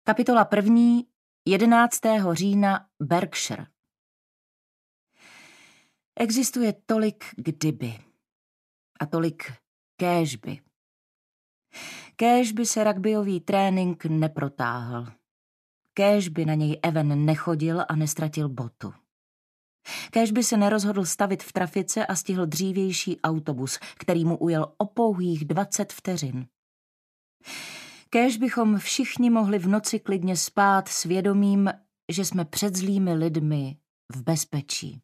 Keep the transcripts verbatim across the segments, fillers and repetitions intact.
Kapitola první, jedenáctého října, Berkshire. Existuje tolik kdyby a tolik kéžby. Kéžby se rugbyový trénink neprotáhl. Kéžby na něj Evan nechodil a nestratil botu. Kéžby se nerozhodl stavit v trafice a stihl dřívější autobus, který mu ujel o pouhých dvacet vteřin. Kéž bychom všichni mohli v noci klidně spát s vědomím, že jsme před zlými lidmi v bezpečí.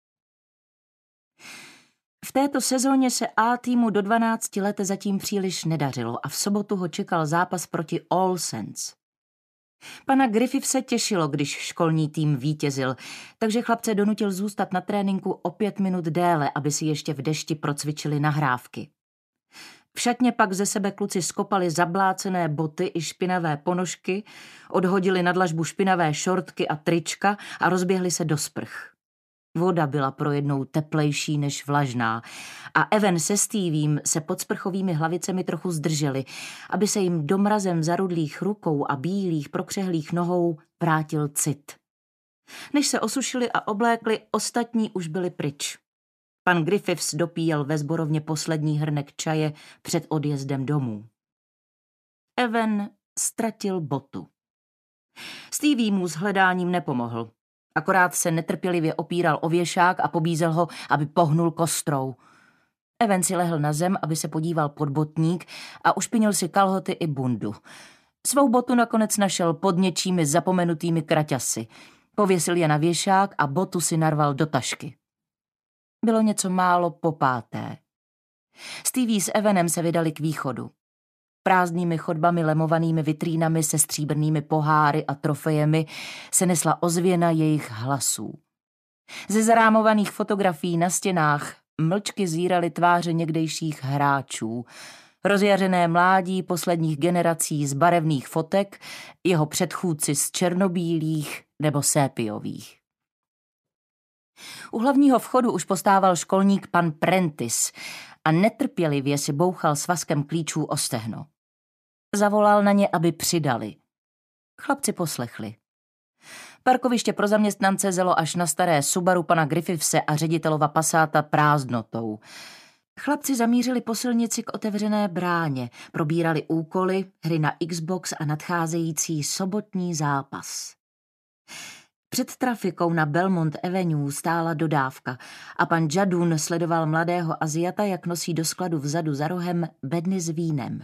V této sezóně se A týmu do dvanácti let zatím příliš nedařilo a v sobotu ho čekal zápas proti All Saints. Pana Griffith se těšilo, když školní tým vítězil, takže chlapce donutil zůstat na tréninku o pět minut déle, aby si ještě v dešti procvičili nahrávky. V šatně pak ze sebe kluci skopali zablácené boty i špinavé ponožky, odhodili na dlažbu špinavé šortky a trička a rozběhli se do sprch. Voda byla pro jednou teplejší než vlažná a Evan se Steviem se pod sprchovými hlavicemi trochu zdrželi, aby se jim do mrazem zarudlých rukou a bílých prokřehlých nohou vrátil cit. Než se osušili a oblékli, ostatní už byli pryč. Pan Griffiths dopíjel ve sborovně poslední hrnek čaje před odjezdem domů. Evan ztratil botu. Stevie mu s hledáním nepomohl. Akorát se netrpělivě opíral o věšák a pobízel ho, aby pohnul kostrou. Evan si lehl na zem, aby se podíval pod botník a ušpinil si kalhoty i bundu. Svou botu nakonec našel pod něčími zapomenutými kraťasy. Pověsil je na věšák a botu si narval do tašky. Bylo něco málo po páté. Stevie s Evanem se vydali k východu. Prázdnými chodbami lemovanými vitrínami se stříbrnými poháry a trofejemi se nesla ozvěna jejich hlasů. Ze zarámovaných fotografií na stěnách mlčky zíraly tváře někdejších hráčů, rozjařené mládí posledních generací z barevných fotek, jeho předchůdci z černobílých nebo sépiových. U hlavního vchodu už postával školník pan Prentice a netrpělivě si bouchal svazkem klíčů o stehno. Zavolal na ně, aby přidali. Chlapci poslechli. Parkoviště pro zaměstnance zelo až na staré Subaru pana Griffithse a ředitelova Passata prázdnotou. Chlapci zamířili po silnici k otevřené bráně, probírali úkoly, hry na Xbox a nadcházející sobotní zápas. Před trafikou na Belmont Avenue stála dodávka a pan Jadun sledoval mladého Aziata, jak nosí do skladu vzadu za rohem bedny s vínem.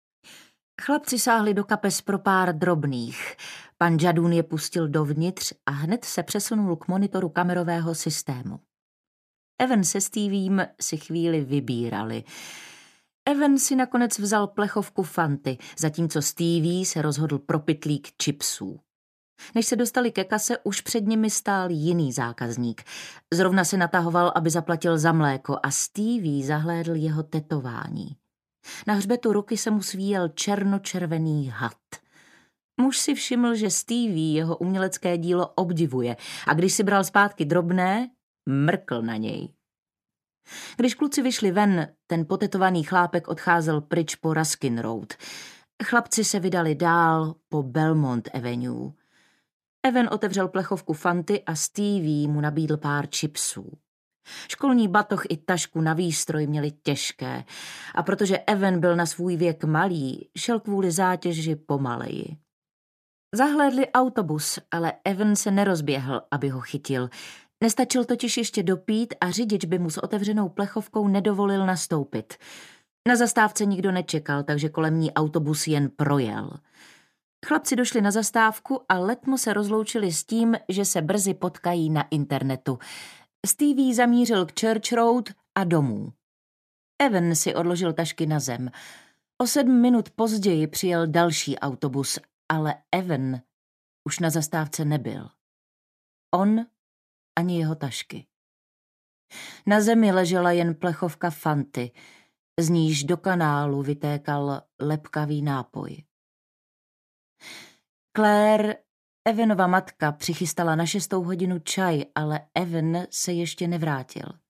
Chlapci sáhli do kapes pro pár drobných. Pan Jadun je pustil dovnitř a hned se přesunul k monitoru kamerového systému. Evan se Steviem si chvíli vybírali. Evan si nakonec vzal plechovku Fanty, zatímco Stevie se rozhodl pro pytlík chipsů. Než se dostali ke kase, už před nimi stál jiný zákazník. Zrovna se natahoval, aby zaplatil za mléko a Stevie zahlédl jeho tetování. Na hřbetu ruky se mu svíjel černočervený had. Muž si všiml, že Stevie jeho umělecké dílo obdivuje a když si bral zpátky drobné, mrkl na něj. Když kluci vyšli ven, ten potetovaný chlápek odcházel pryč po Ruskin Road. Chlapci se vydali dál po Belmont Avenue. Evan otevřel plechovku Fanty a Stevie mu nabídl pár chipsů. Školní batoh i tašku na výstroj měli těžké a protože Evan byl na svůj věk malý, šel kvůli zátěži pomaleji. Zahlédli autobus, ale Evan se nerozběhl, aby ho chytil. Nestačil totiž ještě dopít a řidič by mu s otevřenou plechovkou nedovolil nastoupit. Na zastávce nikdo nečekal, takže kolem ní autobus jen projel. Chlapci došli na zastávku a letmo se rozloučili s tím, že se brzy potkají na internetu. Stevie zamířil k Church Road a domů. Evan si odložil tašky na zem. O sedm minut později přijel další autobus, ale Evan už na zastávce nebyl. On ani jeho tašky. Na zemi ležela jen plechovka Fanty, z níž do kanálu vytékal lepkavý nápoj. Claire, Evanova matka, přichystala na šestou hodinu čaj, ale Evan se ještě nevrátil.